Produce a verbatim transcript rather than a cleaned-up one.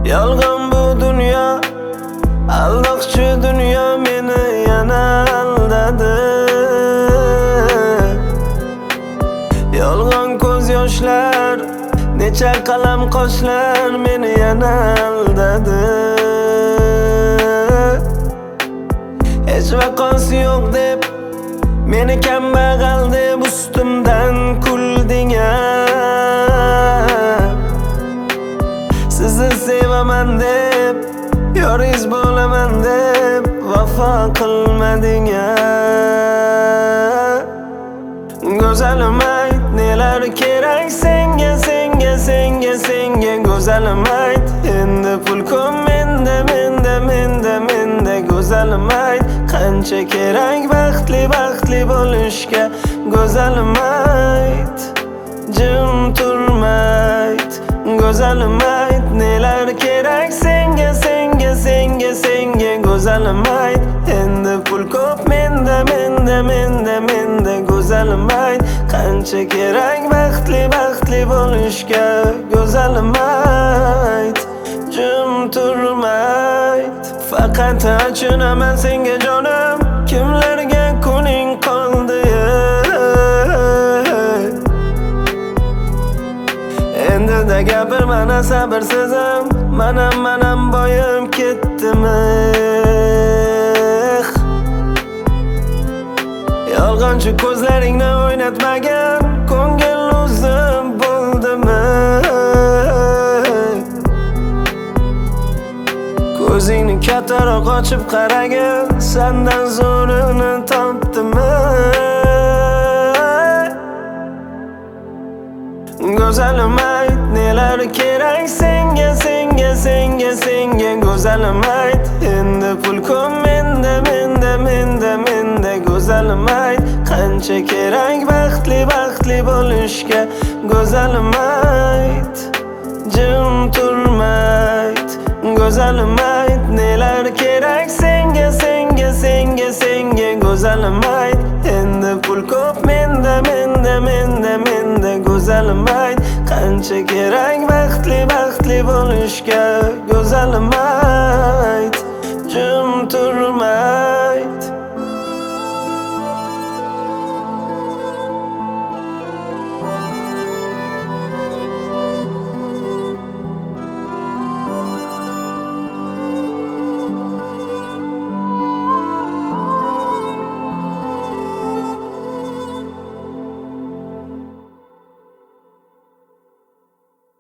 Yolg'on bu dunyo, aldoqchi dunyo meni yana aldadi. Yolg'on ko'z yoshlar, necha qalam qoshlar meni yana aldadi. Hech vaqosi yo'q deb meni kambag'al deb ustimdan kulding a. Sizni sevaman deb, yoringiz bo'laman deb vafo qilmading a. Go'zalim ayt, nelar kerak senga, senga, senga, senga. Go'zalim ayt, endi pul ko'p menda, menda, menda, menda. Go'zalim ayt, qancha kerak baxtli, baxtli bo'lishga. Go'zalim ayt, jim turmayt. Go'zalim ayt, nelar kerak senga, senga, senga, senga. Go'zalim ayt, endi pul ko'p menda, menda, menda, menda. Go'zalim ayt, qancha kerak baxtli, baxtli bo'lishga. Go'zalim ayt, jim turmayt. Faqat achunaman senga jonim, kimlarga kuning qoldi. Endi-da gapirmana sabrsizim, manam manam boyim ketdimi? Yolg'onchi ko'zlaringni o'ynatmagan ko'ngil o'zim bo'ldimi? Ko'zingni kattaroq ochib qaragin, sendan zo'rini topdimi? Go'zalim ayt, nelar kerak senga, senga, senga, senga. Go'zalim ayt, endi pul ko'p menda, menda, menda, menda. Go'zalim ayt, qancha kerak baxtli, baxtli bo'lishga. Go'zalim ayt, jim turmayt. Go'zalim ayt, nelar kerak senga, senga, senga, senga. Go'zalim ayt, endi pul ko'p menda, menda, menda, menda. Go'zalim ayt, qancha kerak baxtli, baxtli bo'lishga. Go'zalim ayt.